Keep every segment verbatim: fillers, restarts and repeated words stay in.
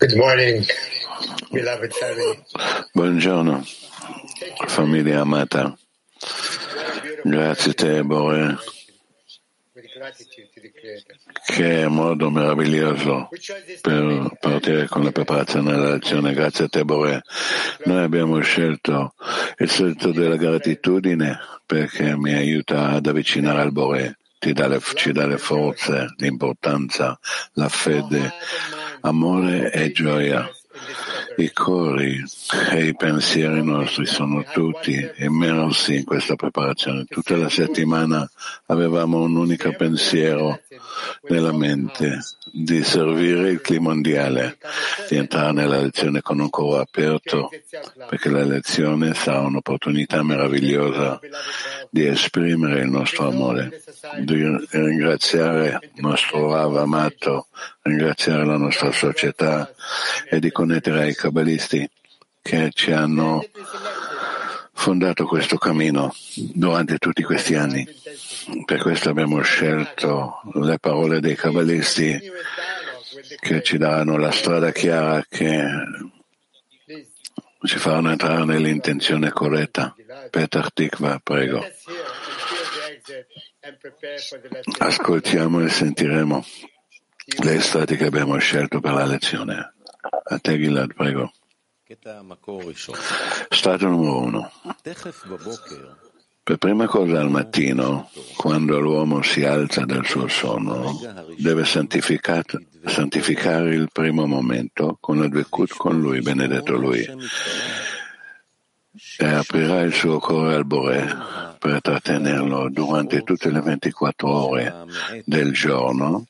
Good morning, beloved family. Buongiorno, famiglia amata. Grazie a te, Bore, che modo meraviglioso per partire con la preparazione della lezione. Grazie a te, Bore. Noi abbiamo scelto il senso della gratitudine perché mi aiuta ad avvicinare al Bore. Ti dà le, ci dà le forze, l'importanza, la fede, amore e gioia. I cuori e i pensieri nostri sono tutti immersi in questa preparazione. Tutta la settimana avevamo un unico pensiero nella mente di servire il clima mondiale, di entrare nella lezione con un cuore aperto, perché la lezione sarà un'opportunità meravigliosa di esprimere il nostro amore, di ringraziare il nostro Rav amato, ringraziare la nostra società e di connettere ai cabalisti che ci hanno fondato questo cammino durante tutti questi anni. Per questo abbiamo scelto le parole dei cabalisti che ci daranno la strada chiara, che ci faranno entrare nell'intenzione corretta. Petach Tikva, prego. Ascoltiamo e sentiremo le strade che abbiamo scelto per la lezione. A te, Gilad, prego. Stato numero uno. Per prima cosa al mattino, quando l'uomo si alza dal suo sonno, deve santificare, santificare il primo momento con la dvekut con lui, benedetto lui, e aprirà il suo cuore al Bore per trattenerlo durante tutte le ventiquattro ore del giorno,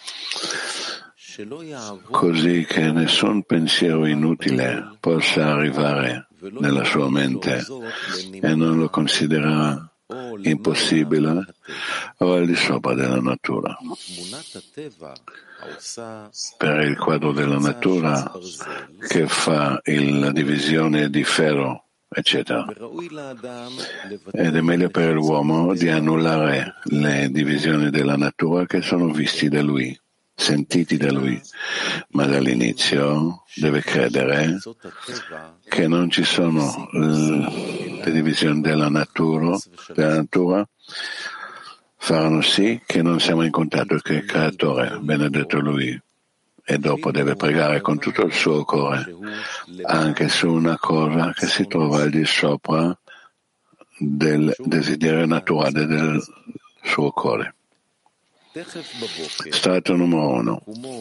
così che nessun pensiero inutile possa arrivare nella sua mente e non lo considererà impossibile o al di sopra della natura. Per il quadro della natura che fa il, la divisione di ferro, eccetera. Ed è meglio per l'uomo di annullare le divisioni della natura che sono visti da lui, sentiti da lui, ma dall'inizio deve credere che non ci sono le divisioni della natura, della natura faranno sì che non siamo in contatto con il creatore, benedetto lui, e dopo deve pregare con tutto il suo cuore anche su una cosa che si trova al di sopra del desiderio naturale del suo cuore. Stato numero uno.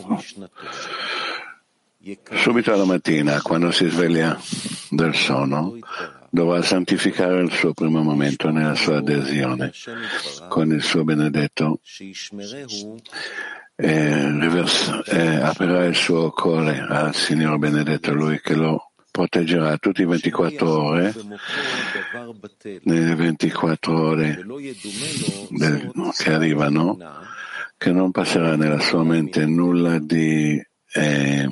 Subito alla mattina, quando si sveglia dal sonno, dovrà santificare il suo primo momento nella sua adesione con il suo benedetto e, rivers- e aprirà il suo cuore al Signore benedetto, lui che lo proteggerà tutte le ventiquattro ore, nelle ventiquattro ore del, che arrivano, che non passerà nella sua mente nulla di eh,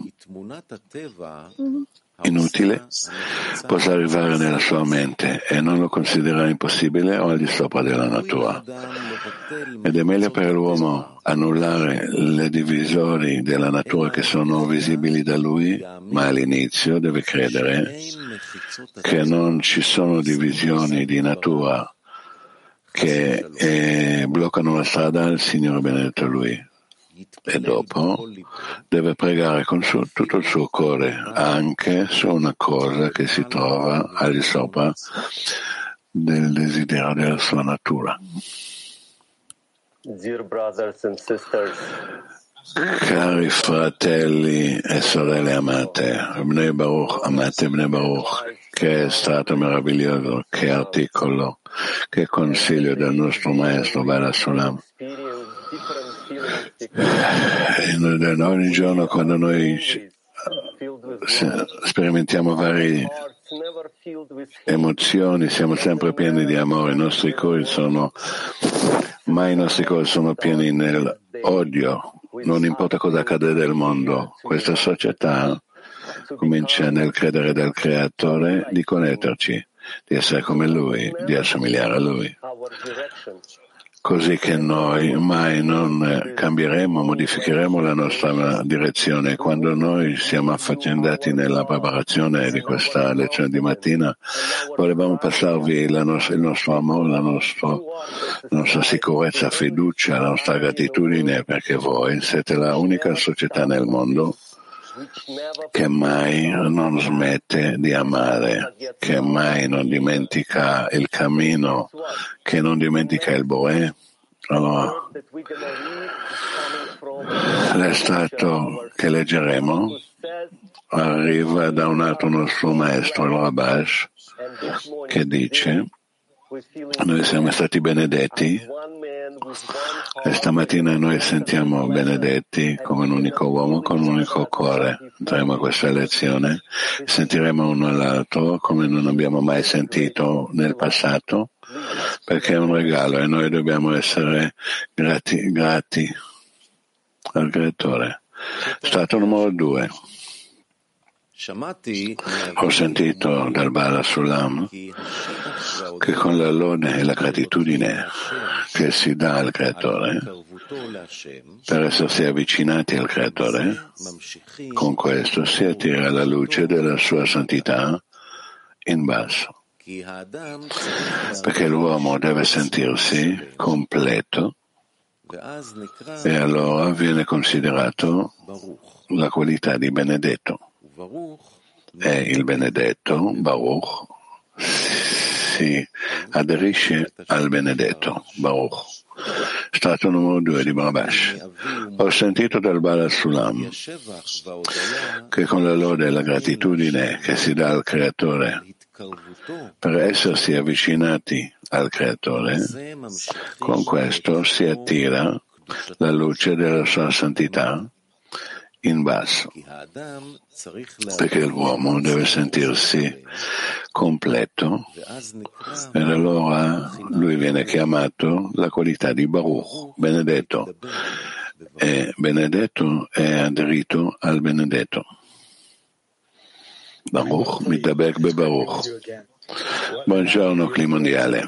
inutile, possa arrivare nella sua mente e non lo considererà impossibile o al di sopra della natura. Ed è meglio per l'uomo annullare le divisori della natura che sono visibili da lui, ma all'inizio deve credere che non ci sono divisioni di natura che eh, bloccano la strada al Signore benedetto lui. E dopo deve pregare con su, tutto il suo cuore anche su una cosa che si trova al di sopra del desiderio della sua natura. Dear brothers and sisters, cari fratelli e sorelle amate, Bnei Baruch, amate Bnei Baruch, che è stato meraviglioso, che articolo, che consiglio del nostro maestro Bala Sulam. E ogni giorno quando noi sperimentiamo varie emozioni, siamo sempre pieni di amore, i nostri cuori sono, mai i nostri cuori sono pieni nell'odio, non importa cosa accade nel mondo. Questa società comincia nel credere del creatore di connetterci, di essere come lui, di assomigliare a lui. così che noi mai non cambieremo, modificheremo la nostra direzione. Quando noi siamo affaccendati nella preparazione di questa lezione di mattina, volevamo passarvi la nostra, il nostro amore, la, nostro, la nostra sicurezza, fiducia, la nostra gratitudine, perché voi siete la unica società nel mondo che mai non smette di amare, che mai non dimentica il cammino, che non dimentica il Boré. Allora, l'estratto che leggeremo arriva da un altro nostro maestro, il Rabash, che dice: noi siamo stati benedetti e stamattina noi sentiamo benedetti come un unico uomo con un unico cuore. Andremo a questa lezione, sentiremo uno all'altro come non abbiamo mai sentito nel passato, perché è un regalo e noi dobbiamo essere grati, grati al Creatore. Stato numero due. Ho sentito dal Bala Sulam che con la lode e la gratitudine che si dà al Creatore per essersi avvicinati al Creatore, con questo si attira la luce della sua santità in basso, perché l'uomo deve sentirsi completo e allora viene considerato la qualità di benedetto. E il benedetto, Baruch, si aderisce al benedetto, Baruch. Stato numero due di Rabash. Ho sentito dal Bala Sulam che con la lode e la gratitudine che si dà al Creatore per essersi avvicinati al Creatore, con questo si attira la luce della sua santità in basso, perché l'uomo deve sentirsi completo ed allora lui viene chiamato la qualità di Baruch, benedetto, e benedetto è aderito al benedetto. Baruch, mitabek be Baruch. Buongiorno, clima mondiale.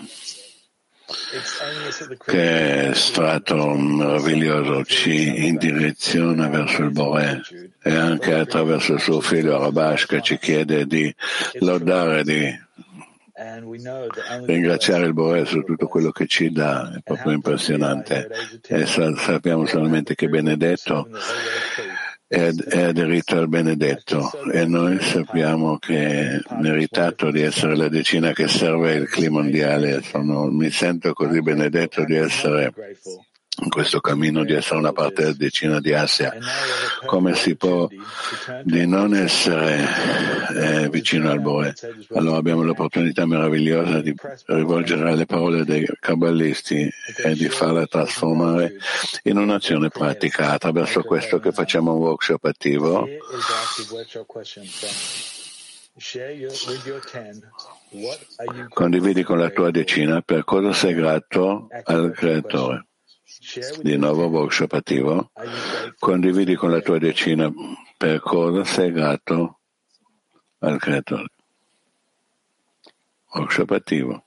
Che strato meraviglioso ci indireziona verso il Boré e anche attraverso il suo figlio Rabash, che ci chiede di lodare, di ringraziare il Boré su tutto quello che ci dà. È proprio impressionante e sappiamo solamente che benedetto è aderito al benedetto e noi sappiamo che è meritato di essere la decina che serve il clima mondiale. Sono, mi sento così benedetto di essere in questo cammino, di essere una parte della decina di Asia. Come si può di non essere eh, vicino al Boré? Allora abbiamo l'opportunità meravigliosa di rivolgere alle parole dei kabbalisti e di farle trasformare in un'azione pratica attraverso questo che facciamo un workshop attivo. Condividi con la tua decina per cosa sei grato al Creatore. Di nuovo workshop attivo. Condividi con la tua decina per cosa sei grato al Creatore. Workshop attivo.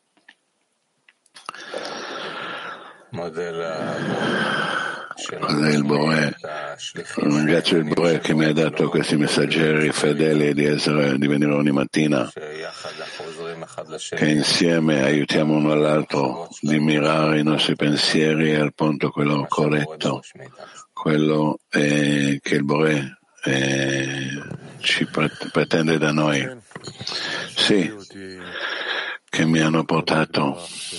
Cos'è il Boré? Ringrazio il Boré che mi ha dato questi messaggeri fedeli di, essere, di venire ogni mattina, che insieme aiutiamo uno all'altro di mirare i nostri pensieri al punto quello corretto, quello eh, che il Boré eh, ci pretende da noi. Sì, che mi hanno portato,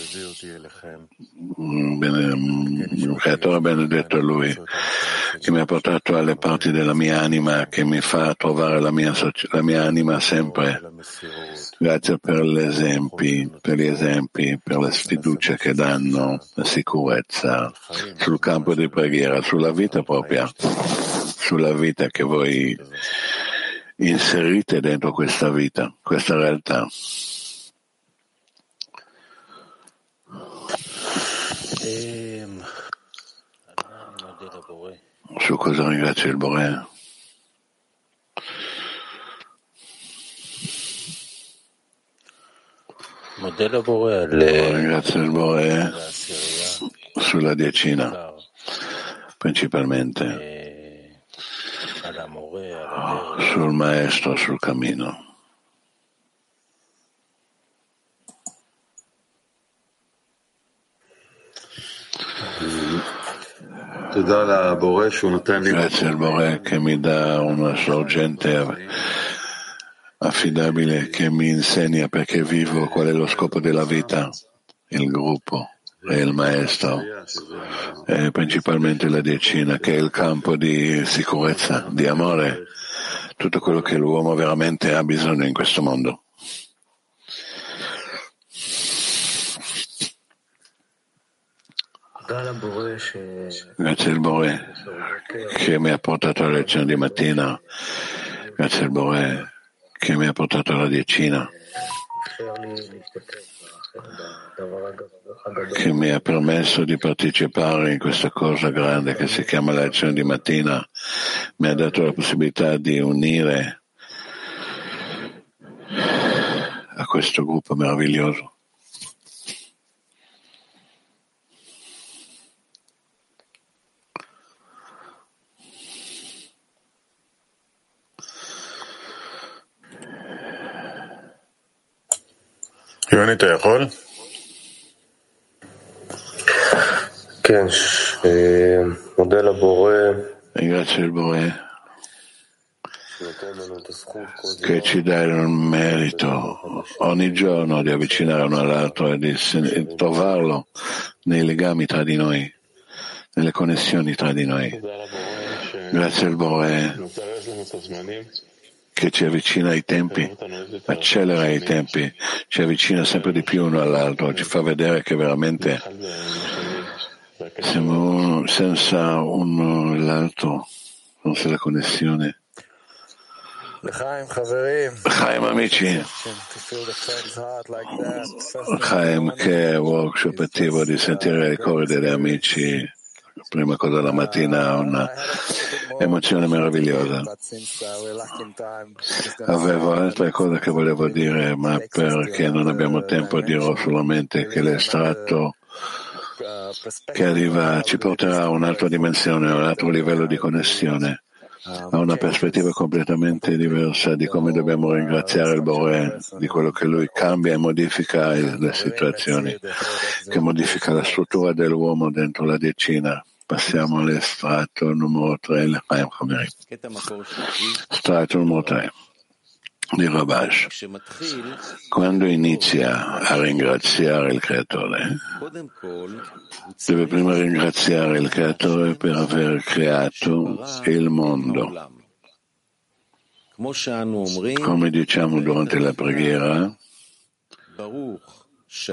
il Creatore benedetto a Lui, che mi ha portato alle parti della mia anima, che mi fa trovare la mia, la mia anima sempre. Grazie per gli esempi, per gli esempi, per la sfiducia che danno, la sicurezza sul campo di preghiera, sulla vita propria, sulla vita che voi inserite dentro questa vita, questa realtà. Su cosa ringrazio il Boré? Ringrazio il Boré sulla decina, principalmente sul maestro, sul cammino. Grazie al Boré che mi dà una sorgente affidabile che mi insegna perché vivo, qual è lo scopo della vita, il gruppo e il maestro, e principalmente la decina che è il campo di sicurezza, di amore, tutto quello che l'uomo veramente ha bisogno in questo mondo. Grazie al Boré che mi ha portato alla lezione di mattina, grazie al Boré che mi ha portato alla decina, che mi ha permesso di partecipare in questa cosa grande che si chiama la lezione di mattina, mi ha dato la possibilità di unire a questo gruppo meraviglioso. יוני, אתה יכול? כן, מודה לבורא. Ringrazio il Boré che ci dà il merito ogni giorno di avvicinare uno all'altro e di sen- trovarlo nei legami tra di noi, nelle connessioni tra di noi. Grazie al Boré che ci avvicina ai tempi, accelera i tempi, ci avvicina sempre di più uno all'altro, ci fa vedere che veramente siamo senza uno e l'altro, senza la connessione. Chaim amici, Chaim che è workshop attivo di sentire i cori degli amici, prima cosa la mattina, una emozione meravigliosa. Avevo altre cose che volevo dire, ma perché non abbiamo tempo dirò solamente che l'estratto che arriva ci porterà a un'altra dimensione, a un altro livello di connessione, a una prospettiva completamente diversa di come dobbiamo ringraziare il Boré, di quello che lui cambia e modifica le situazioni, che modifica la struttura dell'uomo dentro la decina. Passiamo all'estratto numero tre, il Chaim Chaverim. Estratto numero tre di Rabash. Quando inizia a ringraziare il Creatore, deve prima ringraziare il Creatore per aver creato il mondo. Come diciamo durante la preghiera, Baruch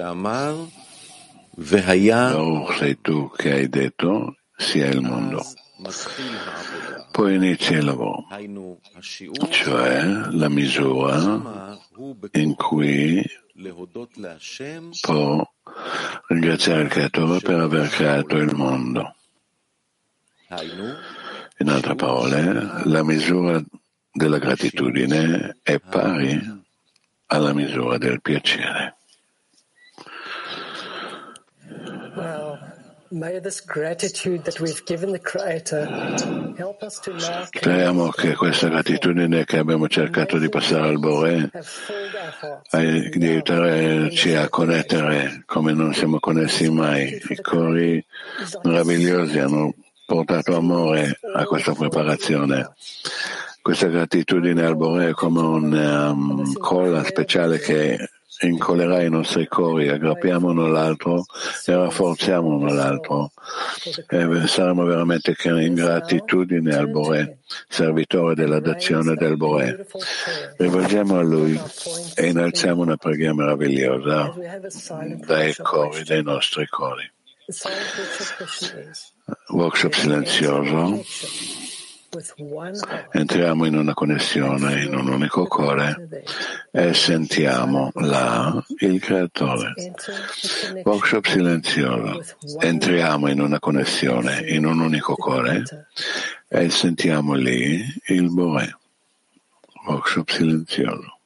sei tu che hai detto sia il mondo. Poi inizia il lavoro, cioè la misura in cui può ringraziare il Creatore per aver creato il mondo. In altre parole, la misura della gratitudine è pari alla misura del piacere. Speriamo che questa gratitudine che abbiamo cercato di passare al Boré di aiutarci a connettere come non siamo connessi mai. I cori meravigliosi hanno portato amore a questa preparazione. Questa gratitudine al Boré è come una um, colla speciale che incollerà i nostri cori, aggrappiamo uno all'altro e rafforziamo uno all'altro e saremo veramente in gratitudine al Boré, servitore della dazione del Boré. Rivolgiamo a Lui e innalziamo una preghiera meravigliosa dai cori, dai nostri cori. Workshop silenzioso. Entriamo in una connessione, in un unico cuore e sentiamo là il Creatore. Workshop silenzioso. Entriamo in una connessione, in un unico cuore e sentiamo lì il Boré. Workshop silenzioso.